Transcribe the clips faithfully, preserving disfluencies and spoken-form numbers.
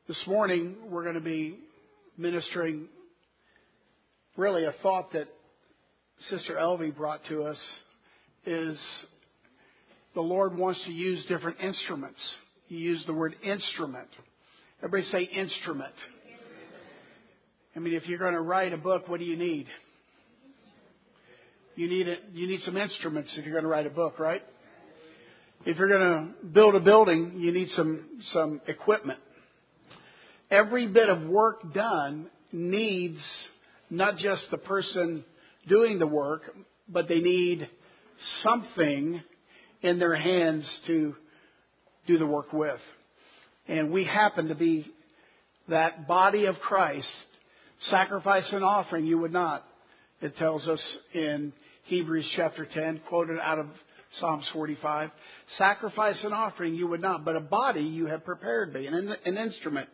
This morning, we're going to be ministering really a thought that Sister Elvie brought to us is the Lord wants to use different instruments. He used the word instrument. Everybody say instrument. I mean, if you're going to write a book, what do you need? You need it. You need some instruments if you're going to write a book, right? If you're going to build a building, you need some some equipment. Every bit of work done needs not just the person doing the work, but they need something in their hands to do the work with. And we happen to be that body of Christ. Sacrifice and offering you would not. It tells us in Hebrews chapter ten, quoted out of Psalms forty-five. Sacrifice and offering you would not, but a body you have prepared me, an, an instrument.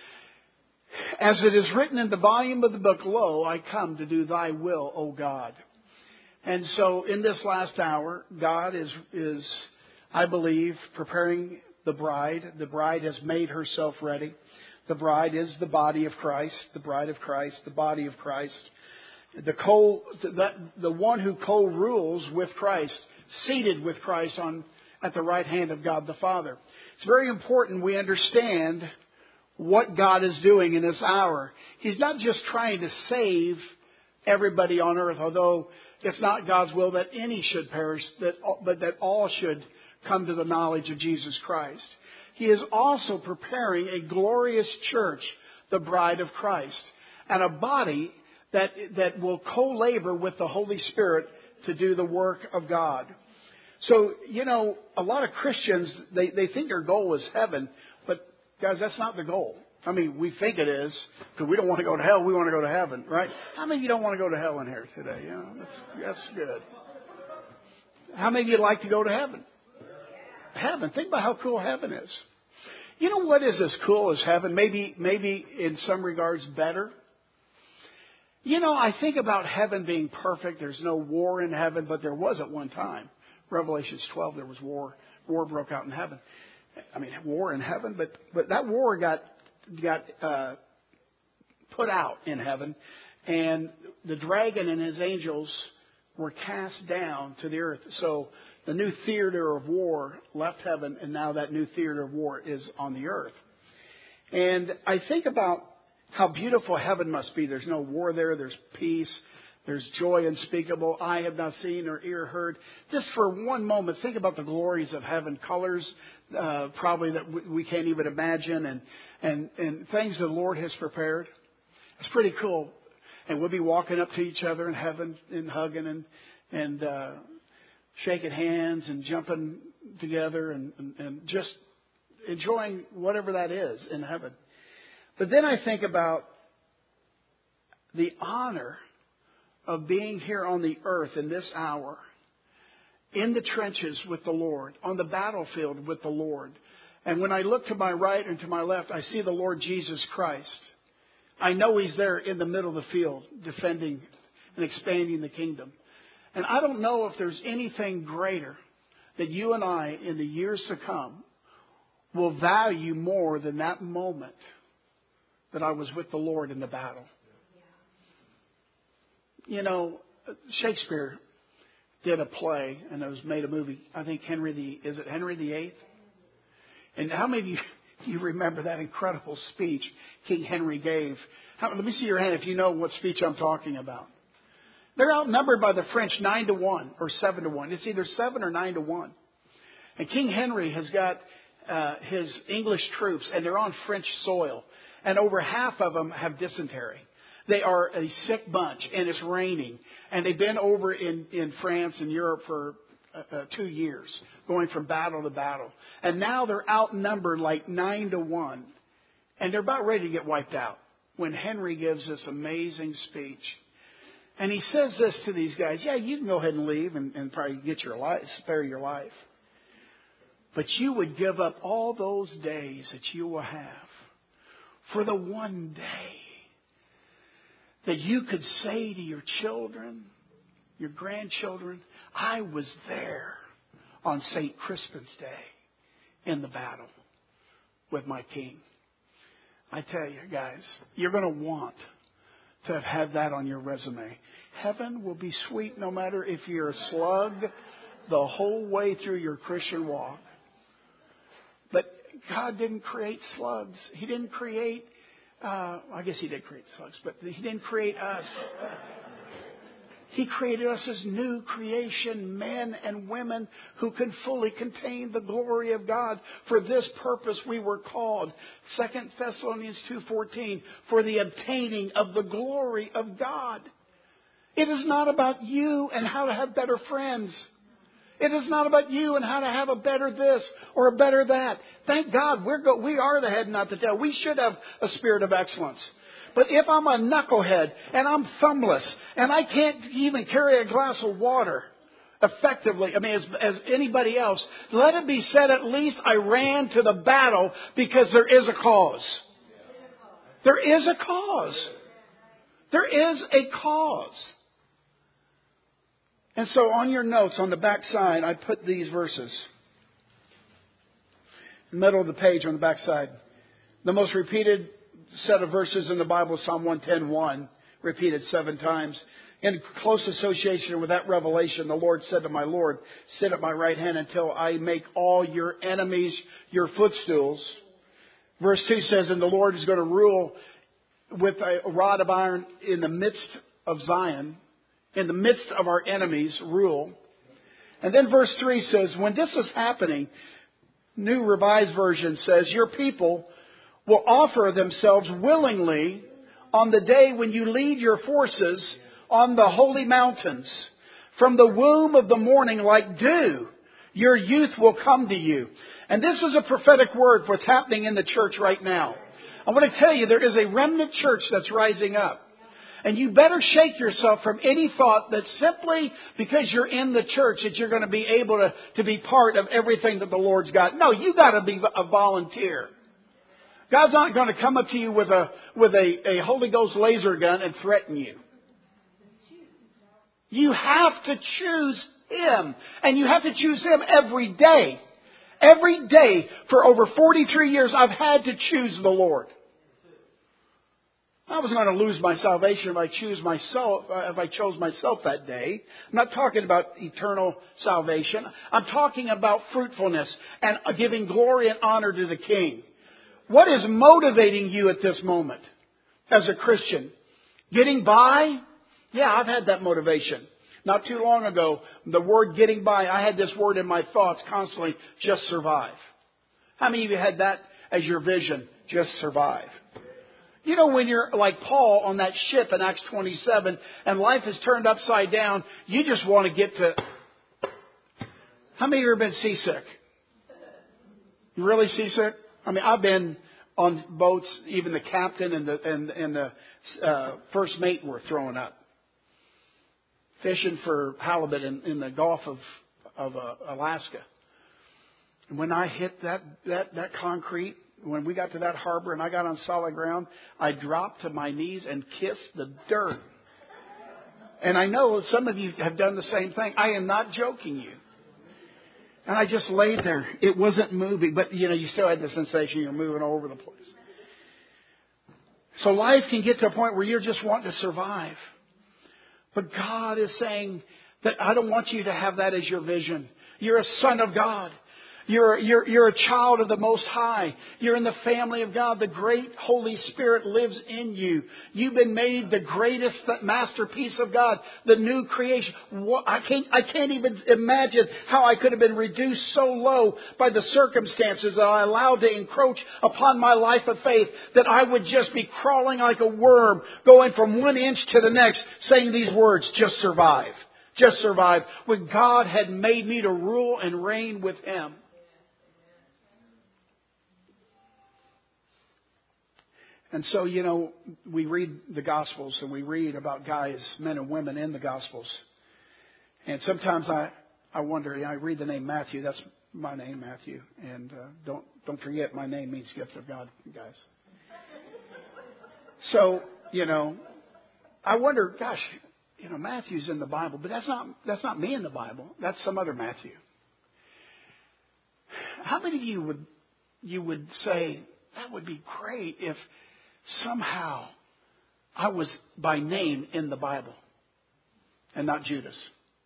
As it is written in the volume of the book, lo, I come to do thy will, O God. And so in this last hour, God is, is, I believe, preparing the bride. The bride has made herself ready. The bride is the body of Christ, the bride of Christ, the body of Christ. The co, the, the one who co-rules with Christ, seated with Christ on at the right hand of God the Father. It's very important we understand what God is doing in this hour. He's not just trying to save everybody on earth, although it's not God's will that any should perish, that, but that all should come to the knowledge of Jesus Christ. He is also preparing a glorious church, the bride of Christ, and a body that, that will co-labor with the Holy Spirit to do the work of God. So, you know, a lot of Christians, they, they think their goal is heaven, but guys, that's not the goal. I mean, we think it is, because we don't want to go to hell, we want to go to heaven, right? How many of you don't want to go to hell in here today? You know, that's, that's good. How many of you like to go to heaven? Heaven. Think about how cool heaven is. You know what is as cool as heaven? Maybe, maybe in some regards better. You know, I think about heaven being perfect. There's no war in heaven, but there was at one time. Revelations twelve, there was war. War broke out in heaven. I mean, war in heaven, but but that war got got uh, put out in heaven, and the dragon and his angels were cast down to the earth. So the new theater of war left heaven, and now that new theater of war is on the earth. And I think about how beautiful heaven must be. There's no war there. There's peace. There's joy unspeakable. Eye have not seen or ear heard. Just for one moment, think about the glories of heaven. Colors uh, probably that we can't even imagine, and, and, and things the Lord has prepared. It's pretty cool. And we'll be walking up to each other in heaven and hugging and, and uh, shaking hands and jumping together and, and, and just enjoying whatever that is in heaven. But then I think about the honor of being here on the earth in this hour, in the trenches with the Lord, on the battlefield with the Lord. And when I look to my right and to my left, I see the Lord Jesus Christ. I know He's there in the middle of the field, defending and expanding the kingdom. And I don't know if there's anything greater that you and I, in the years to come, will value more than that moment that I was with the Lord in the battle. You know, Shakespeare did a play, and it was made a movie. I think Henry the, is it Henry the Eighth? And how many of you, you remember that incredible speech King Henry gave? How, let me see your hand if you know what speech I'm talking about. They're outnumbered by the French nine to one or seven to one. It's either seven or nine to one. And King Henry has got uh, his English troops, and they're on French soil. And over half of them have dysentery. They are a sick bunch, and it's raining. And they've been over in, in France and Europe for uh, uh, two years, going from battle to battle. And now they're outnumbered like nine to one. And they're about ready to get wiped out when Henry gives this amazing speech. And he says this to these guys, yeah, you can go ahead and leave and, and probably get your life, spare your life. But you would give up all those days that you will have for the one day that you could say to your children, your grandchildren, I was there on Saint Crispin's Day in the battle with my king. I tell you, guys, you're going to want to have had that on your resume. Heaven will be sweet no matter if you're a slug the whole way through your Christian walk. But God didn't create slugs. He didn't create, uh, I guess He did create slugs, but He didn't create us. He created us as new creation, men and women who can fully contain the glory of God. For this purpose we were called. Second Thessalonians two fourteen, for the obtaining of the glory of God. It is not about you and how to have better friends. It is not about you and how to have a better this or a better that. Thank God we're go- we are the head, not the tail. We should have a spirit of excellence. But if I'm a knucklehead and I'm thumbless and I can't even carry a glass of water effectively, I mean, as, as anybody else, let it be said at least I ran to the battle because there is a cause. There is a cause. There is a cause. And so on your notes on the back side, I put these verses. Middle of the page on the back side. The most repeated set of verses in the Bible, Psalm one ten one, repeated seven times. In close association with that revelation, the Lord said to my Lord, sit at my right hand until I make all your enemies your footstools. Verse two says, and the Lord is going to rule with a rod of iron in the midst of Zion, in the midst of our enemies, rule. And then verse three says, when this is happening, New Revised Version says, your people will offer themselves willingly on the day when you lead your forces on the holy mountains. From the womb of the morning like dew, your youth will come to you. And this is a prophetic word for what's happening in the church right now. I want to tell you, there is a remnant church that's rising up. And you better shake yourself from any thought that simply because you're in the church that you're going to be able to, to be part of everything that the Lord's got. No, you got to be a volunteer. God's not going to come up to you with a with a, a Holy Ghost laser gun and threaten you. You have to choose Him. And you have to choose Him every day. Every day for over forty-three years I've had to choose the Lord. I was going to lose my salvation if I choose myself, uh, if I chose myself that day. I'm not talking about eternal salvation. I'm talking about fruitfulness and giving glory and honor to the King. What is motivating you at this moment as a Christian? Getting by? Yeah, I've had that motivation. Not too long ago, the word getting by, I had this word in my thoughts constantly, just survive. How many of you had that as your vision? Just survive. You know, when you're like Paul on that ship in Acts twenty-seven and life is turned upside down, you just want to get to... How many of you have been seasick? You really seasick? I mean, I've been on boats, even the captain and the and, and the uh, first mate were throwing up. Fishing for halibut in, in the Gulf of, of uh, Alaska. And when I hit that, that, that concrete, when we got to that harbor and I got on solid ground, I dropped to my knees and kissed the dirt. And I know some of you have done the same thing. I am not joking you. And I just laid there. It wasn't moving, but you know, you still had the sensation you're moving all over the place. So life can get to a point where you're just wanting to survive. But God is saying that I don't want you to have that as your vision. You're a son of God. You're, you're, you're a child of the Most High. You're in the family of God. The great Holy Spirit lives in you. You've been made the greatest masterpiece of God, the new creation. What, I can't, I can't even imagine how I could have been reduced so low by the circumstances that I allowed to encroach upon my life of faith that I would just be crawling like a worm, going from one inch to the next, saying these words, just survive. Just survive. When God had made me to rule and reign with Him. And so, you know, we read the Gospels and we read about guys, men and women in the Gospels. And sometimes I, I wonder, you know, I read the name Matthew. That's my name, Matthew. And uh, don't don't forget, my name means gift of God, guys. So, you know, I wonder, gosh, you know, Matthew's in the Bible, but that's not that's not me in the Bible. That's some other Matthew. How many of you would you would say, that would be great if somehow I was by name in the Bible and not Judas.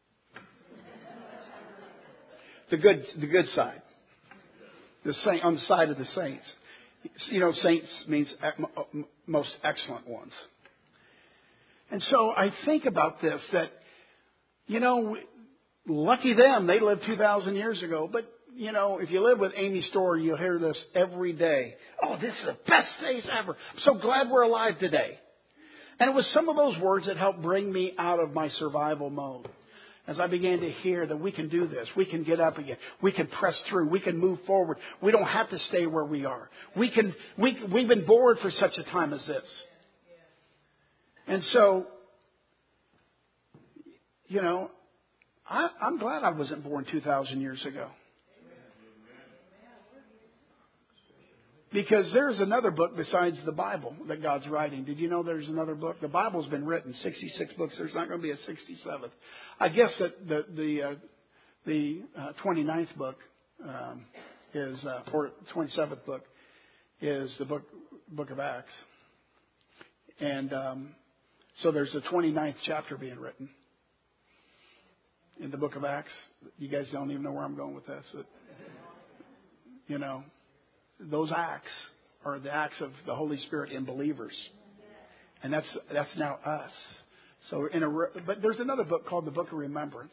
The good, the good side. The saint, on the side of the saints. You know, saints means most excellent ones. And so I think about this, that, you know, lucky them, they lived two thousand years ago. But, you know, if you live with Amy Storr, you'll hear this every day. Oh, this is the best days ever. I'm so glad we're alive today. And it was some of those words that helped bring me out of my survival mode. As I began to hear that we can do this, we can get up again, we can press through, we can move forward. We don't have to stay where we are. We can, we, we've been bored for such a time as this. And so, you know, I, I'm glad I wasn't born two thousand years ago. Because there's another book besides the Bible that God's writing. Did you know there's another book? The Bible's been written, sixty-six books. There's not going to be a sixty-seventh. I guess that the the uh, the uh, twenty-ninth book um, is, uh, or twenty-seventh book is the book book of Acts. And um, so there's a twenty-ninth chapter being written in the book of Acts. You guys don't even know where I'm going with this. But, you know, those acts are the acts of the Holy Spirit in believers. And that's that's now us. So in a but there's another book called the Book of Remembrance.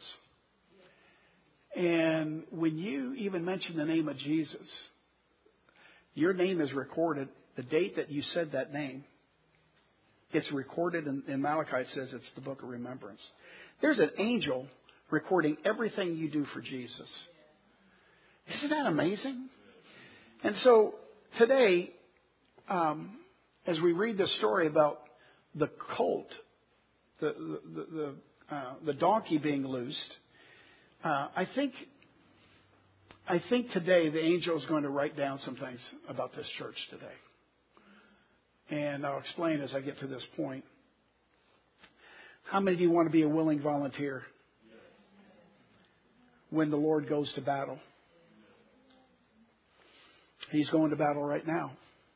And when you even mention the name of Jesus, your name is recorded. The date that you said that name, it's recorded in, in Malachi. It says it's the Book of Remembrance. There's an angel recording everything you do for Jesus. Isn't that amazing? And so today, um, as we read the story about the colt, the the the, uh, the donkey being loosed, uh, I think I think today the angel is going to write down some things about this church today, and I'll explain as I get to this point. How many of you want to be a willing volunteer when the Lord goes to battle? He's going to battle right now.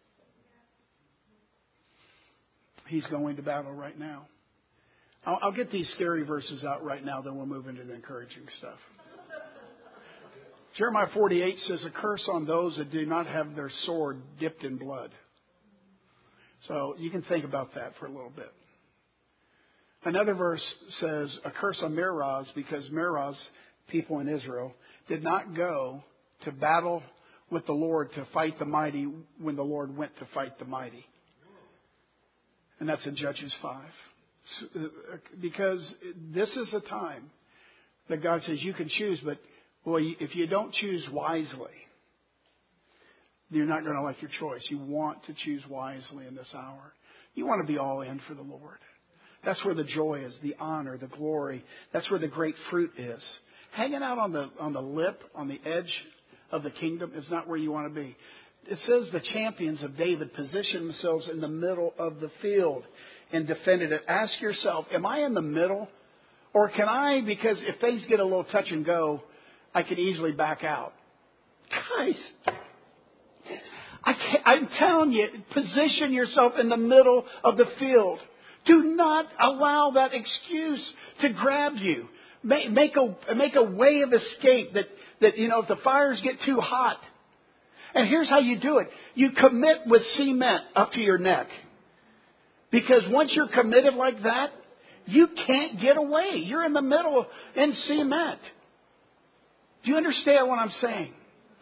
He's going to battle right now. I'll, I'll get these scary verses out right now, then we'll move into the encouraging stuff. Jeremiah forty-eight says, a curse on those that do not have their sword dipped in blood. So you can think about that for a little bit. Another verse says, a curse on Meroz, because Meroz, people in Israel, did not go to battle with the Lord to fight the mighty when the Lord went to fight the mighty. And that's in Judges five. Because this is a time that God says you can choose, but boy, if you don't choose wisely, you're not going to like your choice. You want to choose wisely in this hour. You want to be all in for the Lord. That's where the joy is, the honor, the glory. That's where the great fruit is. Hanging out on the on the lip, on the edge of the kingdom is not where you want to be. It says the champions of David positioned themselves in the middle of the field and defended it. Ask yourself, am I in the middle? Or can I, because if things get a little touch and go, I can easily back out. Guys, I can't, I'm telling you, position yourself in the middle of the field. Do not allow that excuse to grab you. Make, make a make a way of escape that, that, you know, if the fires get too hot. And here's how you do it. You commit with cement up to your neck. Because once you're committed like that, you can't get away. You're in the middle in cement. Do you understand what I'm saying?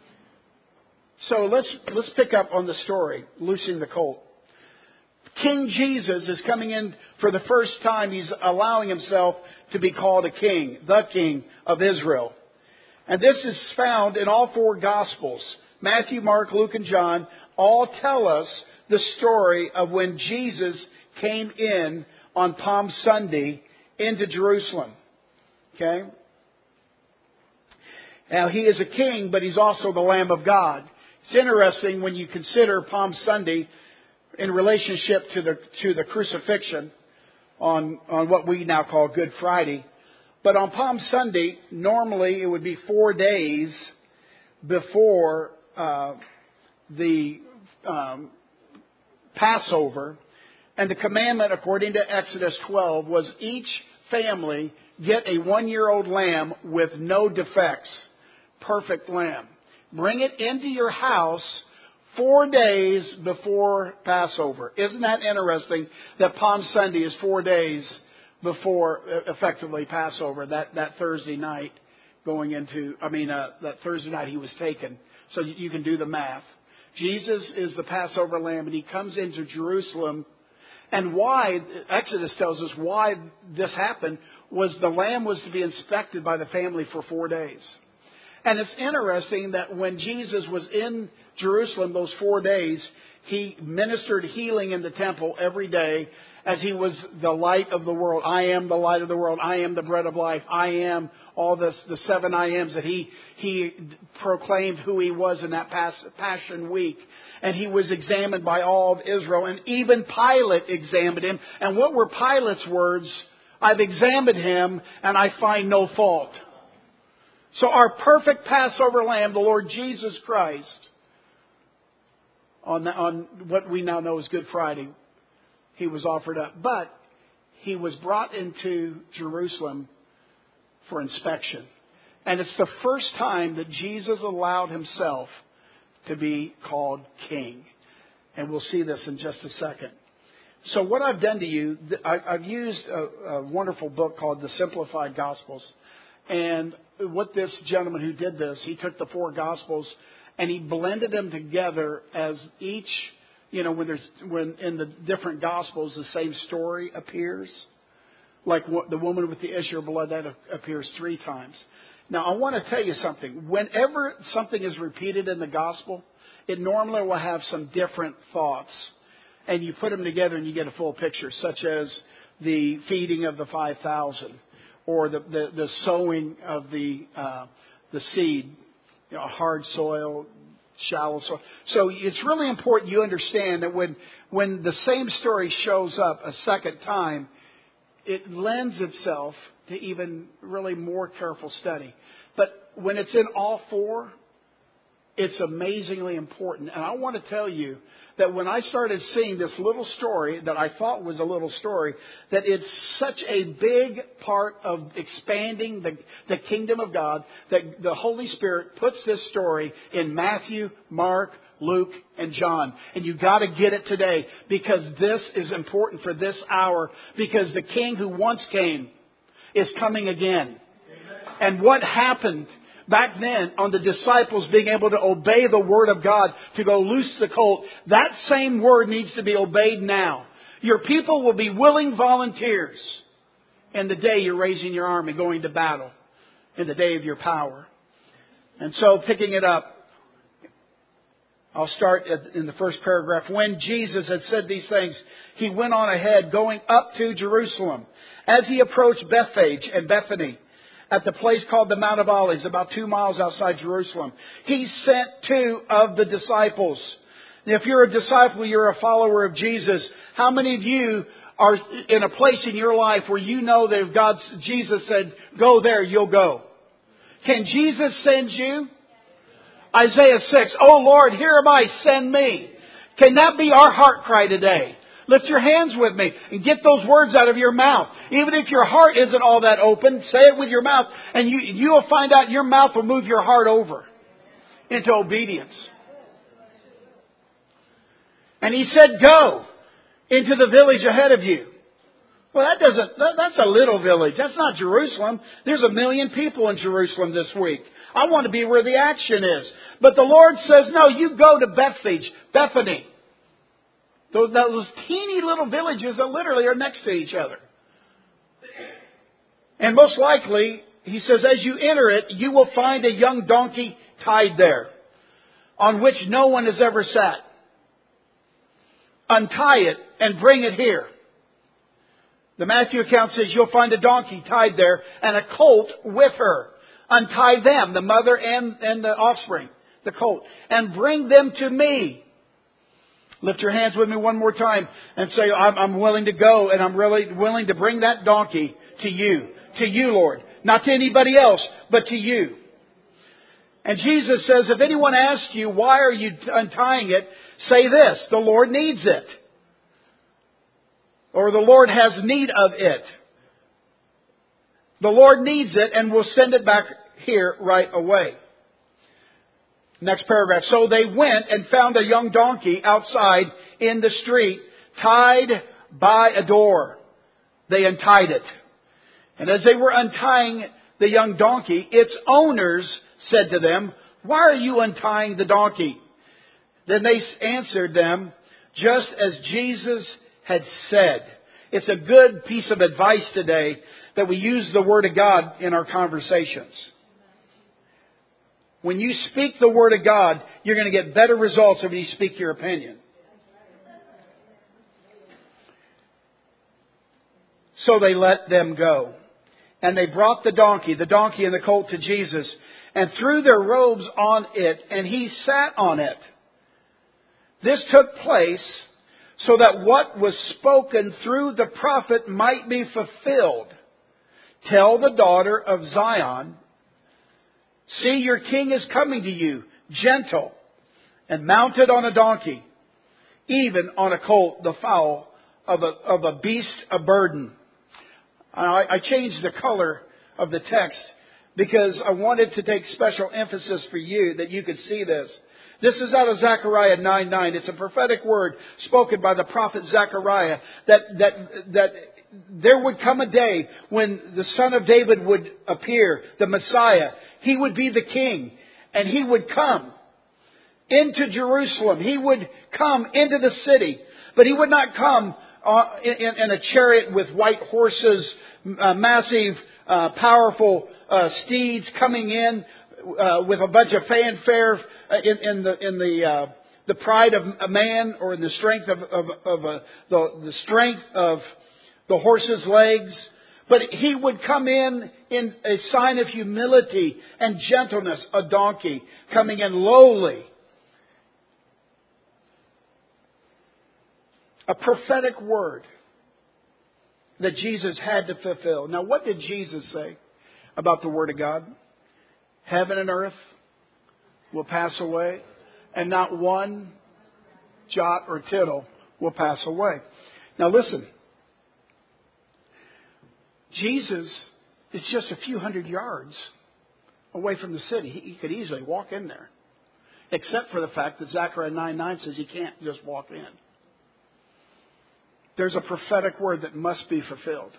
So let's let's pick up on the story, loosing the colt. King Jesus is coming in for the first time. He's allowing himself to be called a king, the King of Israel. And this is found in all four Gospels. Matthew, Mark, Luke, and John all tell us the story of when Jesus came in on Palm Sunday into Jerusalem. Okay? Now, he is a king, but he's also the Lamb of God. It's interesting when you consider Palm Sunday in relationship to the to the crucifixion on, on what we now call Good Friday. But on Palm Sunday, normally it would be four days before uh, the um, Passover. And the commandment, according to Exodus twelve, was each family get a one-year-old lamb with no defects. Perfect lamb. Bring it into your house four days before Passover. Isn't that interesting that Palm Sunday is four days before effectively Passover, that, that Thursday night going into, I mean, uh, that Thursday night he was taken. So you can do the math. Jesus is the Passover lamb, and he comes into Jerusalem. And why, Exodus tells us why this happened, was the lamb was to be inspected by the family for four days. And it's interesting that when Jesus was in Jerusalem those four days, he ministered healing in the temple every day as he was the light of the world. I am the light of the world. I am the bread of life. I am all this, the seven I ams that he, he proclaimed who he was in that Passion Week. And he was examined by all of Israel. And even Pilate examined him. And what were Pilate's words? I've examined him and I find no fault. So our perfect Passover lamb, the Lord Jesus Christ, on, the, on what we now know as Good Friday, he was offered up. But he was brought into Jerusalem for inspection. And it's the first time that Jesus allowed himself to be called king. And we'll see this in just a second. So what I've done to you, I've used a, a wonderful book called The Simplified Gospels. And what this gentleman who did this, he took the four Gospels and he blended them together as each, you know, when there's when in the different Gospels the same story appears. Like what, the woman with the issue of blood, that appears three times. Now, I want to tell you something. Whenever something is repeated in the Gospel, it normally will have some different thoughts. And you put them together and you get a full picture, such as the feeding of the five thousand. Or the, the, the sowing of the uh, the seed, you know, hard soil, shallow soil. So it's really important you understand that when when the same story shows up a second time, it lends itself to even really more careful study. But when it's in all four, it's amazingly important. And I want to tell you that when I started seeing this little story that I thought was a little story, that it's such a big part of expanding the, the kingdom of God, that the Holy Spirit puts this story in Matthew, Mark, Luke, and John. And you got to get it today, because this is important for this hour, because the King who once came is coming again. And what happened back then on the disciples being able to obey the word of God to go loose the colt, that same word needs to be obeyed now. Your people will be willing volunteers in the day you're raising your army, going to battle, in the day of your power. And so picking it up, I'll start in the first paragraph. When Jesus had said these things, he went on ahead, going up to Jerusalem. As he approached Bethphage and Bethany, at the place called the Mount of Olives, about two miles outside Jerusalem, he sent two of the disciples. If you're a disciple, you're a follower of Jesus. How many of you are in a place in your life where you know that if God, Jesus said, go there, you'll go? Can Jesus send you? Isaiah six, oh Lord, here am I, send me. Can that be our heart cry today? Lift your hands with me and get those words out of your mouth. Even if your heart isn't all that open, say it with your mouth, and you you will find out your mouth will move your heart over into obedience. And he said, go into the village ahead of you. Well, that doesn't, that, that's a little village. That's not Jerusalem. There's a million people in Jerusalem this week. I want to be where the action is. But the Lord says, no, you go to Bethphage, Bethany. Those, those teeny little villages that literally are next to each other. And most likely, he says, as you enter it, you will find a young donkey tied there, on which no one has ever sat. Untie it and bring it here. The Matthew account says you'll find a donkey tied there and a colt with her. Untie them, the mother and, and the offspring, the colt, and bring them to me. Lift your hands with me one more time and say, I'm, I'm willing to go, and I'm really willing to bring that donkey to you. To you, Lord. Not to anybody else, but to you. And Jesus says, if anyone asks you, why are you untying it? Say this, the Lord needs it. Or the Lord has need of it. The Lord needs it and will send it back here right away. Next paragraph. So they went and found a young donkey outside in the street, tied by a door. They untied it. And as they were untying the young donkey, its owners said to them, why are you untying the donkey? Then they answered them, just as Jesus had said. It's a good piece of advice today that we use the Word of God in our conversations. When you speak the Word of God, you're going to get better results than when you speak your opinion. So they let them go. And they brought the donkey, the donkey and the colt to Jesus, and threw their robes on it, and He sat on it. This took place so that what was spoken through the prophet might be fulfilled. Tell the daughter of Zion, see, your king is coming to you, gentle, and mounted on a donkey, even on a colt, the foal of a, of a beast of burden. I, I changed the color of the text because I wanted to take special emphasis for you that you could see this. This is out of Zechariah nine nine. It's a prophetic word spoken by the prophet Zechariah that, that, that there would come a day when the Son of David would appear, the Messiah. He would be the king, and He would come into Jerusalem. He would come into the city, but He would not come uh, in, in a chariot with white horses, uh, massive, uh, powerful uh, steeds coming in uh, with a bunch of fanfare in, in the in the uh, the pride of a man, or in the strength of of, of a, the the strength of the horse's legs. But He would come in in a sign of humility and gentleness, a donkey, coming in lowly. A prophetic word that Jesus had to fulfill. Now, what did Jesus say about the Word of God? Heaven and earth will pass away, and not one jot or tittle will pass away. Now, listen. Jesus is just a few hundred yards away from the city. He, he could easily walk in there. Except for the fact that Zechariah nine nine says He can't just walk in. There's a prophetic word that must be fulfilled.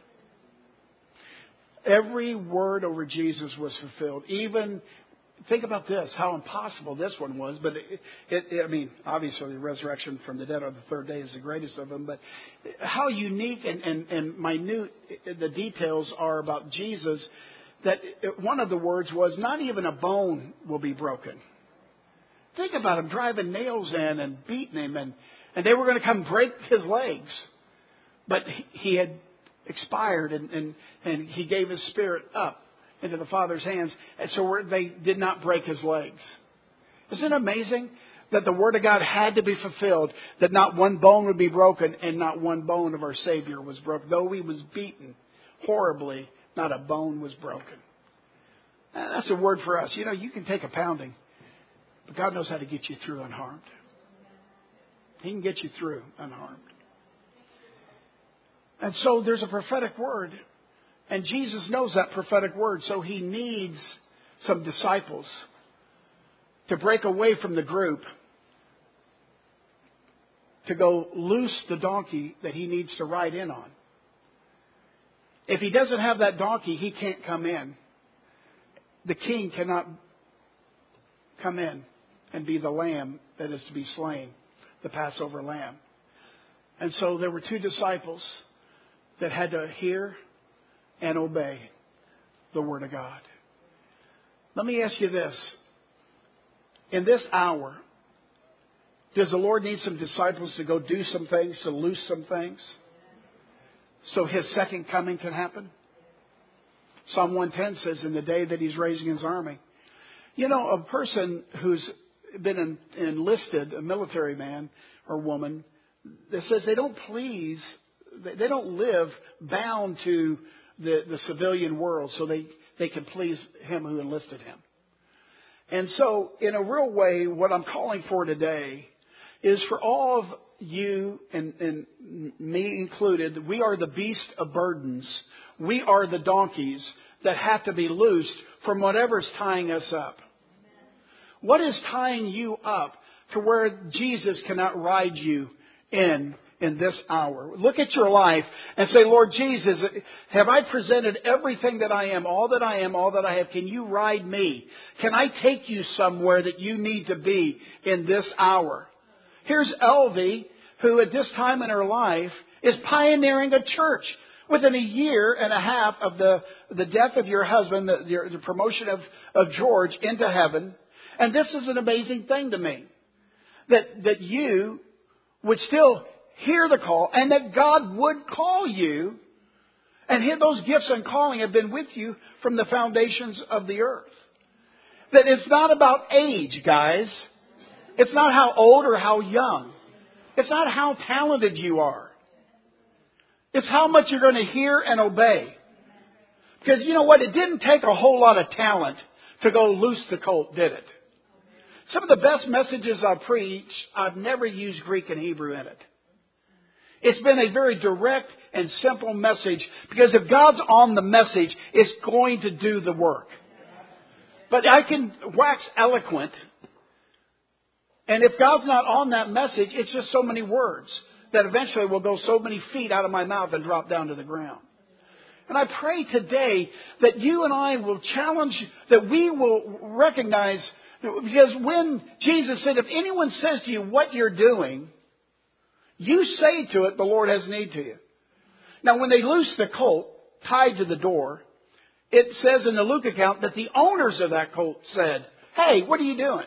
Every word over Jesus was fulfilled. Even, think about this, how impossible this one was. But it, it, I mean, obviously the resurrection from the dead on the third day is the greatest of them. But how unique and, and, and minute the details are about Jesus, that one of the words was, not even a bone will be broken. Think about Him driving nails in and beating Him, and, and they were going to come break His legs. But He had expired, and, and, and He gave His spirit up into the Father's hands. And so they did not break His legs. Isn't it amazing that the Word of God had to be fulfilled, that not one bone would be broken, and not one bone of our Savior was broken. Though He was beaten horribly, not a bone was broken. And that's a word for us. You know, you can take a pounding, but God knows how to get you through unharmed. He can get you through unharmed. And so there's a prophetic word. And Jesus knows that prophetic word. So He needs some disciples to break away from the group, to go loose the donkey that He needs to ride in on. If He doesn't have that donkey, He can't come in. The king cannot come in and be the lamb that is to be slain, the Passover lamb. And so there were two disciples that had to hear and obey the Word of God. Let me ask you this. In this hour, does the Lord need some disciples to go do some things, to loose some things, so His second coming can happen? Psalm one ten says, in the day that He's raising His army. You know, a person who's been en- enlisted, a military man or woman, that says they don't please They don't live bound to the, the civilian world so they, they can please him who enlisted him. And so, in a real way, what I'm calling for today is for all of you and, and me included, we are the beast of burdens. We are the donkeys that have to be loosed from whatever's tying us up. What is tying you up to where Jesus cannot ride you in in this hour? Look at your life and say, Lord Jesus, have I presented everything that I am, all that I am, all that I have? Can you ride me? Can I take you somewhere that you need to be in this hour? Here's Elvie, who at this time in her life is pioneering a church. Within a year and a half of the, the death of your husband, the, the, the promotion of, of George into heaven. And this is an amazing thing to me. That, that you would still hear the call and that God would call you. And those gifts and calling have been with you from the foundations of the earth. That it's not about age, guys. It's not how old or how young. It's not how talented you are. It's how much you're going to hear and obey. Because you know what? It didn't take a whole lot of talent to go loose the colt, did it? Some of the best messages I preach, I've never used Greek and Hebrew in it. It's been a very direct and simple message. Because if God's on the message, it's going to do the work. But I can wax eloquent. And if God's not on that message, it's just so many words that eventually will go so many feet out of my mouth and drop down to the ground. And I pray today that you and I will challenge, that we will recognize, because when Jesus said, if anyone says to you what you're doing, you say to it, the Lord has need to you. Now, when they loosed the colt tied to the door, it says in the Luke account that the owners of that colt said, hey, what are you doing?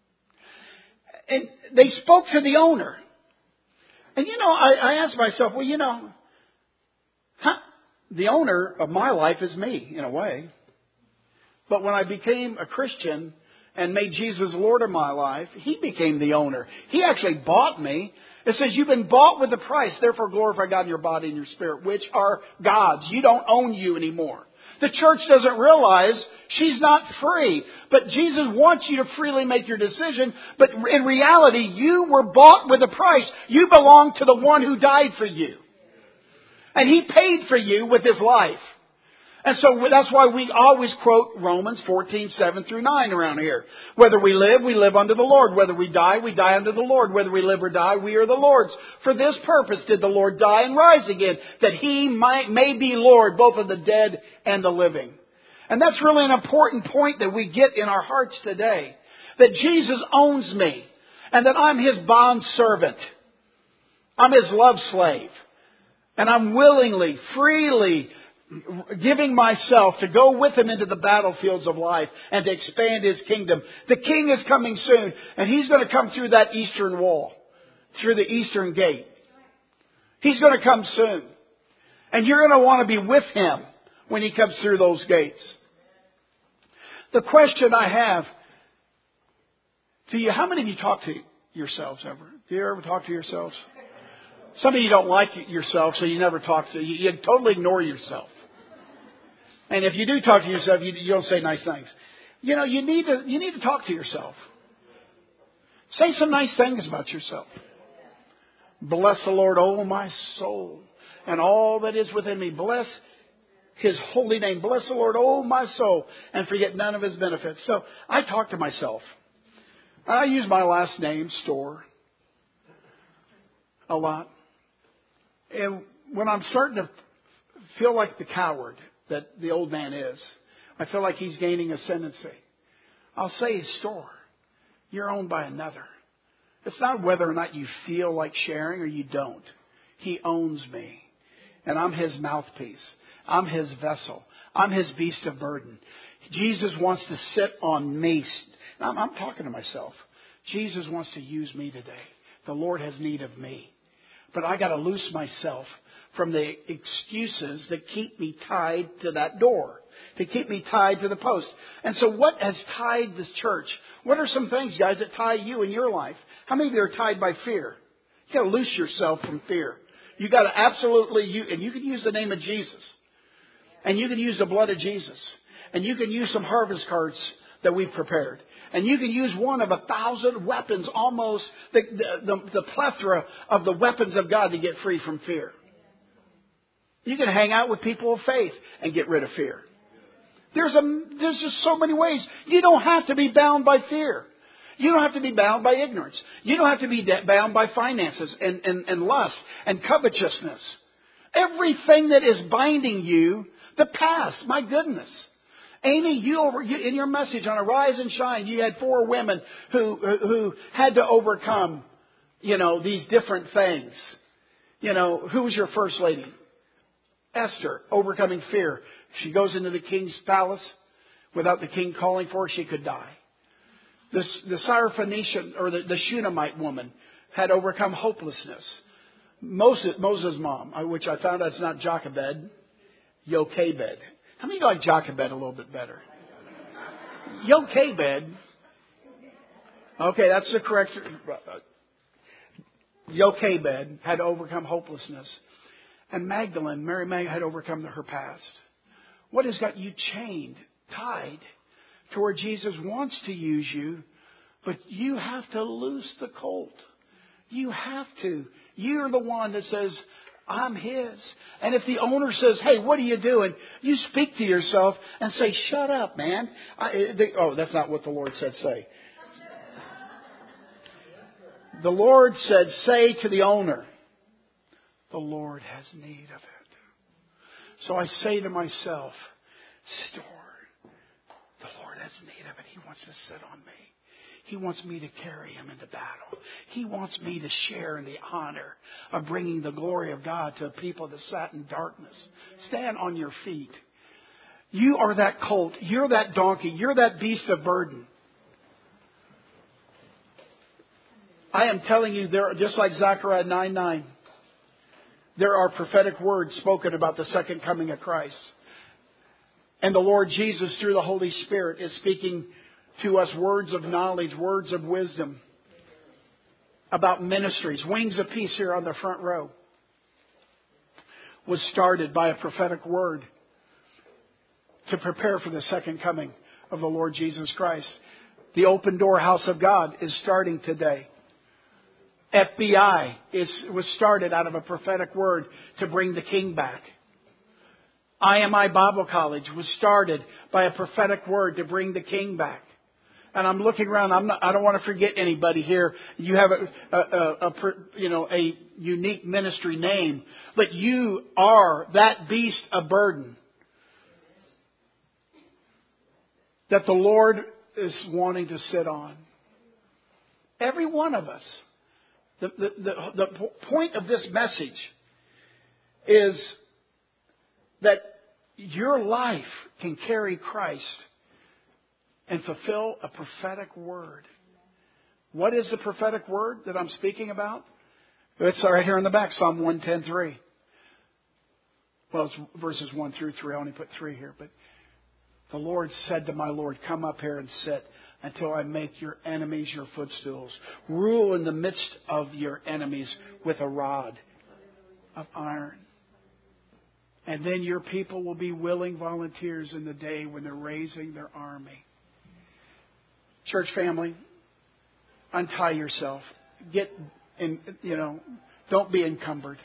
And they spoke to the owner. And you know, I, I asked myself, well, you know, huh, the owner of my life is me, in a way. But when I became a Christian and made Jesus Lord of my life, He became the owner. He actually bought me. It says, you've been bought with a price, therefore glorify God in your body and your spirit, which are God's. You don't own you anymore. The church doesn't realize she's not free. But Jesus wants you to freely make your decision. But in reality, you were bought with a price. You belong to the one who died for you. And He paid for you with His life. And so that's why we always quote Romans fourteen, seven through nine around here. Whether we live, we live unto the Lord. Whether we die, we die unto the Lord. Whether we live or die, we are the Lord's. For this purpose did the Lord die and rise again, that He might, may be Lord, both of the dead and the living. And that's really an important point that we get in our hearts today. That Jesus owns me. And that I'm His bond servant. I'm His love slave. And I'm willingly, freely giving myself to go with Him into the battlefields of life and to expand His kingdom. The King is coming soon, and He's going to come through that eastern wall, through the eastern gate. He's going to come soon. And you're going to want to be with Him when He comes through those gates. The question I have to you, how many of you talk to yourselves ever? Do you ever talk to yourselves? Some of you don't like yourself, so you never talk to you. You totally ignore yourself. And if you do talk to yourself, you, you don't say nice things. You know, you need to you need to talk to yourself. Say some nice things about yourself. Bless the Lord, oh my soul, and all that is within me. Bless His holy name. Bless the Lord, oh my soul, and forget none of His benefits. So I talk to myself. I use my last name, Store, a lot. And when I'm starting to feel like the coward that the old man is, I feel like he's gaining ascendancy, I'll say, Store, you're owned by another. It's not whether or not you feel like sharing or you don't. He owns me. And I'm His mouthpiece. I'm His vessel. I'm His beast of burden. Jesus wants to sit on me. I'm, I'm talking to myself. Jesus wants to use me today. The Lord has need of me. But I got to loose myself from the excuses that keep me tied to that door, to keep me tied to the post. And so what has tied this church? What are some things, guys, that tie you in your life? How many of you are tied by fear? You got to loose yourself from fear. You got to absolutely, you, and you can use the name of Jesus. And you can use the blood of Jesus. And you can use some harvest cards that we've prepared. And you can use one of a thousand weapons, almost the, the, the, the plethora of the weapons of God to get free from fear. You can hang out with people of faith and get rid of fear. There's a, there's just so many ways. You don't have to be bound by fear. You don't have to be bound by ignorance. You don't have to be bound by finances and, and, and lust and covetousness. Everything that is binding you, the past, my goodness. Amy, you, over, you in your message on Arise and Shine, you had four women who, who had to overcome, you know, these different things. You know, who was your first lady? Esther, overcoming fear. She goes into the king's palace. Without the king calling for her, she could die. This, the Syrophoenician, or the, the Shunammite woman, had overcome hopelessness. Moses, Moses' mom, which I found out is not Jochebed, Jochebed. How many like Jochebed a little bit better? Jochebed. Okay, that's the correct. Jochebed had overcome hopelessness. And Magdalene, Mary Magdalene, had overcome her past. What has got you chained, tied to where Jesus wants to use you, but you have to loose the colt. You have to. You're the one that says, I'm His. And if the owner says, hey, what are you doing? You speak to yourself and say, shut up, man. I, they, oh, that's not what the Lord said say. The Lord said, say to the owner, the Lord has need of it. So I say to myself, store. The Lord has need of it. He wants to sit on me. He wants me to carry Him into battle. He wants me to share in the honor of bringing the glory of God to people that sat in darkness. Stand on your feet. You are that colt. You're that donkey. You're that beast of burden. I am telling you, there, just like Zechariah nine nine, there are prophetic words spoken about the second coming of Christ. And the Lord Jesus, through the Holy Spirit, is speaking to us words of knowledge, words of wisdom about ministries. Wings of Peace here on the front row was started by a prophetic word to prepare for the second coming of the Lord Jesus Christ. The Open Door House of God is starting today. F B I is, was started out of a prophetic word to bring the King back. I M I Bible College was started by a prophetic word to bring the King back. And I'm looking around. I'm not, I don't want to forget anybody here. You have a, a, a, a you know a unique ministry name, but you are that beast of burden that the Lord is wanting to sit on. Every one of us. The, the, the, the point of this message is that your life can carry Christ and fulfill a prophetic word. What is the prophetic word that I'm speaking about? It's right here in the back, Psalm one ten three. Well, it's verses one through three. I only put three here. But the Lord said to my Lord, come up here and sit until I make your enemies your footstools. Rule in the midst of your enemies with a rod of iron. And then your people will be willing volunteers in the day when they're raising their army. Church family, untie yourself. Get in, you know, don't be encumbered.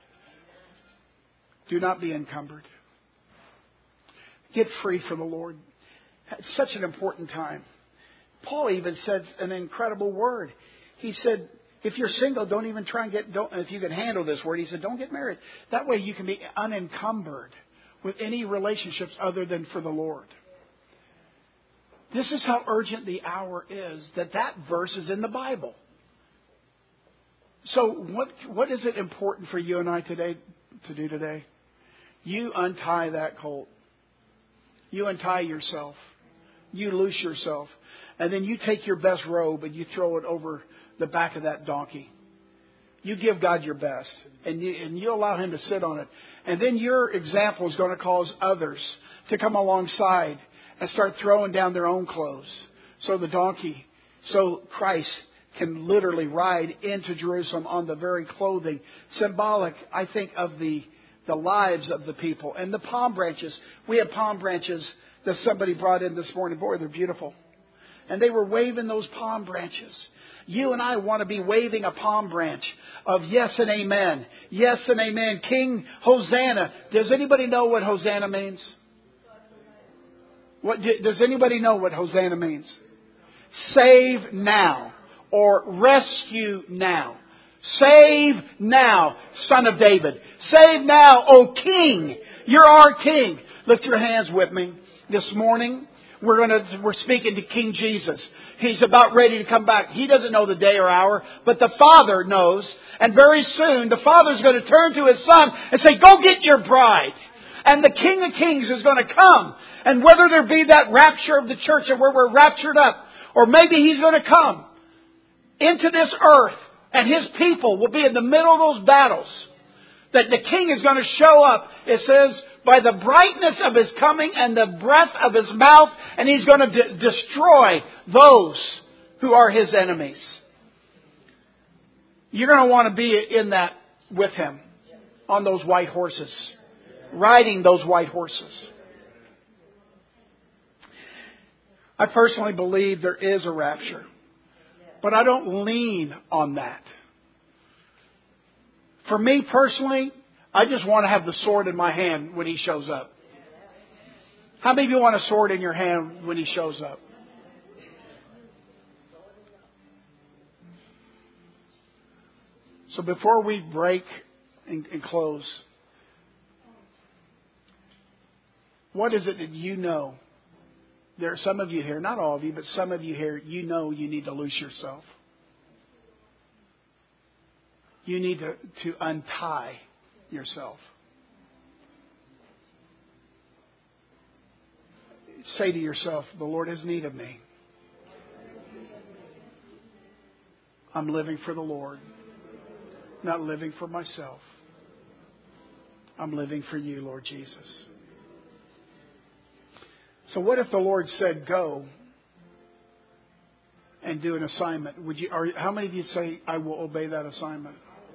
Do not be encumbered. Get free for the Lord. It's such an important time. Paul even said an incredible word. He said, if you're single, don't even try and get, don't, if you can handle this word, he said, don't get married. That way you can be unencumbered with any relationships other than for the Lord. This is how urgent the hour is, that that verse is in the Bible. So what what is it important for you and I today to do today? You untie that colt. You untie yourself. You loose yourself. And then you take your best robe and you throw it over the back of that donkey. You give God your best. And you, and you allow Him to sit on it. And then your example is going to cause others to come alongside and start throwing down their own clothes. So the donkey, so Christ can literally ride into Jerusalem on the very clothing. Symbolic, I think, of the, the lives of the people. And the palm branches. We have palm branches that somebody brought in this morning. Boy, they're beautiful. and they were waving those palm branches. You and I want to be waving a palm branch of yes and amen. Yes and amen. King Hosanna. Does anybody know what Hosanna means? What does anybody know what Hosanna means? Save now, or rescue now. Save now, Son of David. Save now, O King. You're our King. Lift your hands with me this morning. We're going to, we're speaking to King Jesus. He's about ready to come back. He doesn't know the day or hour, but the Father knows. And very soon, the Father's going to turn to His Son and say, go get your bride. And the King of Kings is going to come. And whether there be that rapture of the church and where we're raptured up, or maybe He's going to come into this earth and His people will be in the middle of those battles. That the King is going to show up, it says, by the brightness of His coming and the breath of His mouth, and He's going to de- destroy those who are His enemies. You're going to want to be in that with Him, on those white horses, riding those white horses. I personally believe there is a rapture, but I don't lean on that. For me personally, I just want to have the sword in my hand when He shows up. How many of you want a sword in your hand when He shows up? So before we break and, and close, what is it that you know? There are some of you here, not all of you, but some of you here, you know you need to loose yourself. You need to, to untie yourself. Say to yourself, the Lord has need of me. I'm living for the Lord, not living for myself. I'm living for you, Lord Jesus. So what if the Lord said, go and do an assignment? Would you? Are, how many of you say, I will obey that assignment?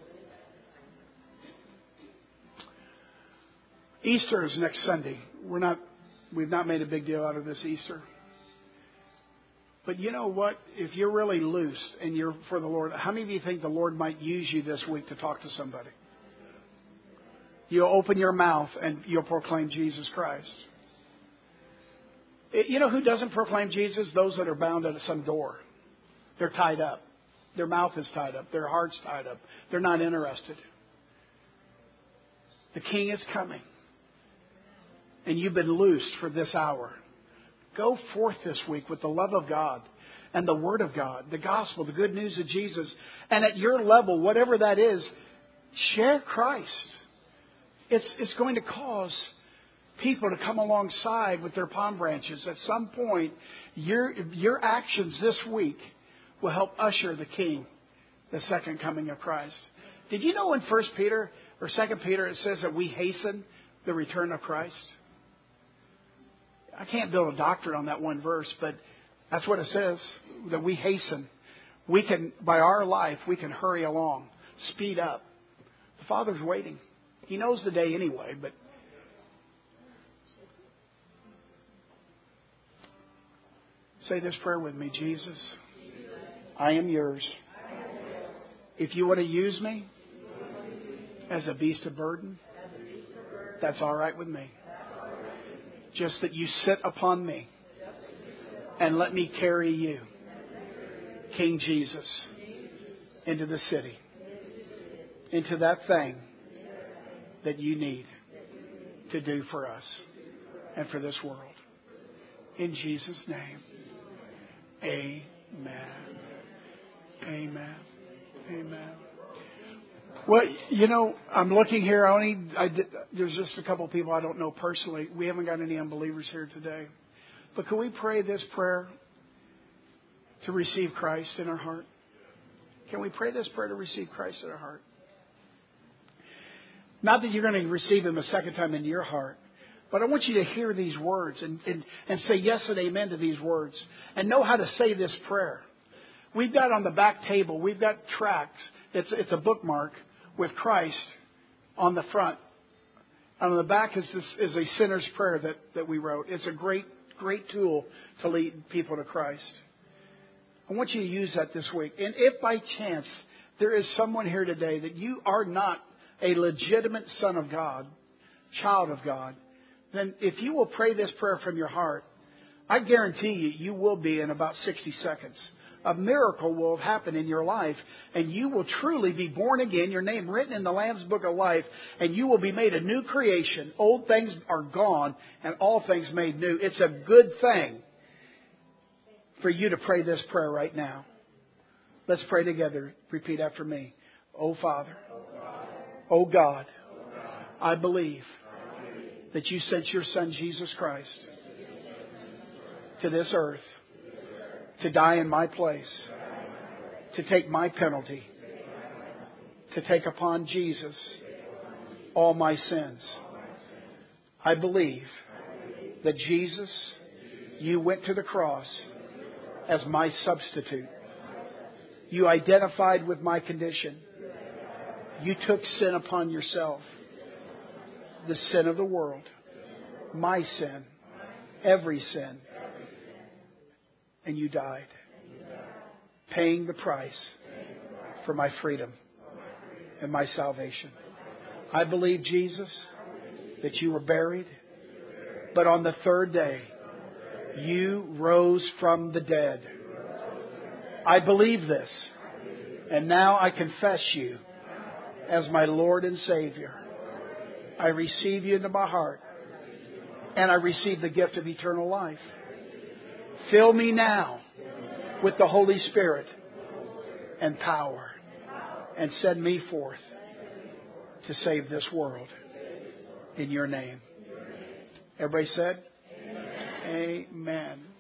Easter is next Sunday. We're not, we've not made a big deal out of this Easter. But you know what? If you're really loose and you're for the Lord, how many of you think the Lord might use you this week to talk to somebody? You'll open your mouth and you'll proclaim Jesus Christ. You know who doesn't proclaim Jesus? Those that are bound at some door. They're tied up. Their mouth is tied up. Their heart's tied up. They're not interested. The King is coming. And you've been loosed for this hour. Go forth this week with the love of God and the Word of God, the gospel, the good news of Jesus. And at your level, whatever that is, share Christ. It's, it's going to cause people to come alongside with their palm branches. At some point, your, your actions this week will help usher the King, the second coming of Christ. Did you know in First Peter or Second Peter it says that we hasten the return of Christ? I can't build a doctrine on that one verse, but that's what it says, that we hasten. We can, by our life, we can hurry along, speed up. The Father's waiting. He knows the day anyway, but say this prayer with me. Jesus, I am yours. If you want to use me as a beast of burden, that's all right with me. Just that you sit upon me and let me carry you, King Jesus, into the city, into that thing that you need to do for us and for this world. In Jesus' name, amen. Amen. Amen. Well, you know, I'm looking here. I only, I did, there's just a couple of people I don't know personally. We haven't got any unbelievers here today. But can we pray this prayer to receive Christ in our heart? Can we pray this prayer to receive Christ in our heart? Not that you're going to receive Him a second time in your heart, but I want you to hear these words and, and, and say yes and amen to these words and know how to say this prayer. We've got on the back table, we've got tracts. It's, it's a bookmark with Christ on the front. And on the back is this is a sinner's prayer that, that we wrote. It's a great, great tool to lead people to Christ. I want you to use that this week. And if by chance there is someone here today that you are not a legitimate son of God, child of God, then if you will pray this prayer from your heart, I guarantee you, you will be in about sixty seconds. A miracle will have happened in your life, and you will truly be born again, your name written in the Lamb's Book of Life, and you will be made a new creation. Old things are gone, and all things made new. It's a good thing for you to pray this prayer right now. Let's pray together. Repeat after me. Oh, Father. Oh, God. I believe that you sent your Son, Jesus Christ, to this earth to die in my place, to take my penalty, to take upon Jesus all my sins. I believe that Jesus, you went to the cross as my substitute. You identified with my condition. You took sin upon yourself, the sin of the world, my sin, every sin. And you died, paying the price for my freedom and my salvation. I believe, Jesus, that you were buried, but on the third day, you rose from the dead. I believe this, and now I confess you as my Lord and Savior. I receive you into my heart, and I receive the gift of eternal life. Fill me now with the Holy Spirit and power, and send me forth to save this world in your name. Everybody said, Amen. Amen.